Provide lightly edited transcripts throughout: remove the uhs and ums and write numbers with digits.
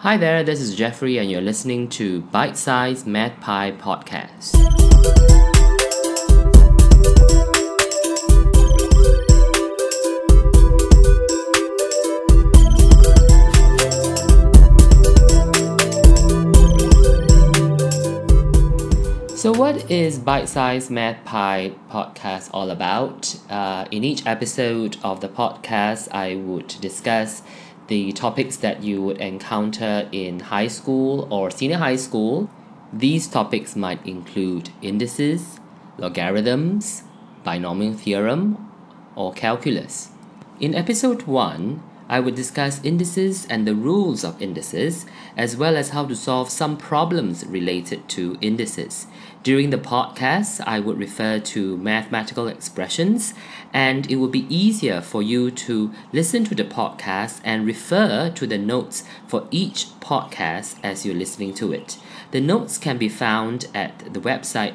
Hi there, this is Jeffrey, and you're listening to Bite Size Math Pie Podcast. So what is Bite Size Math Pie Podcast all about? In each episode of the podcast, I would discuss the topics that you would encounter in high school or senior high school. These topics might include indices, logarithms, binomial theorem, or calculus. In episode 1, I would discuss indices and the rules of indices, as well as how to solve some problems related to indices. During the podcast, I would refer to mathematical expressions, and it would be easier for you to listen to the podcast and refer to the notes for each podcast as you're listening to it. The notes can be found at the website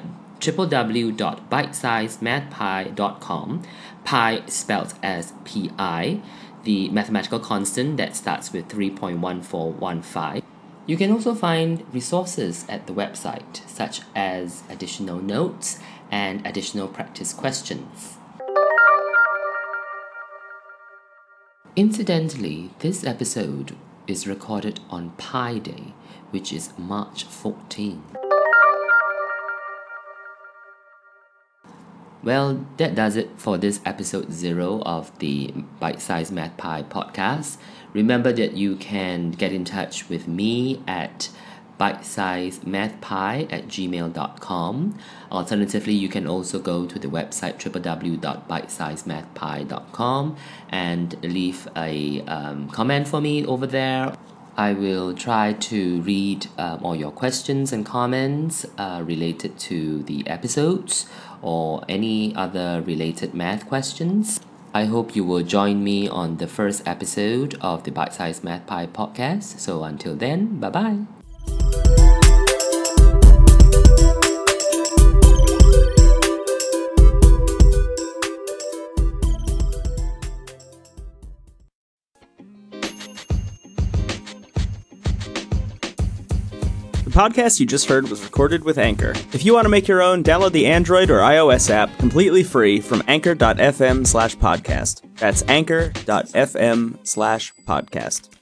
www.bitesizemathpie.com, pi spelled as Pi, the mathematical constant that starts with 3.1415. You can also find resources at the website, such as additional notes and additional practice questions. Incidentally, this episode is recorded on Pi Day, which is March 14. Well, that does it for this episode 0 of the Bite Size Math Pie podcast. Remember that you can get in touch with me at bitesizemathpie@gmail.com. Alternatively, you can also go to the website www.bitesizemathpie.com and leave a comment for me over there. I will try to read all your questions and comments related to the episodes or any other related math questions. I hope you will join me on the first episode of the Bite Size Math Pie podcast. So until then, bye-bye. The podcast you just heard was recorded with Anchor. If you want to make your own, download the Android or iOS app completely free from anchor.fm/podcast. That's anchor.fm/podcast.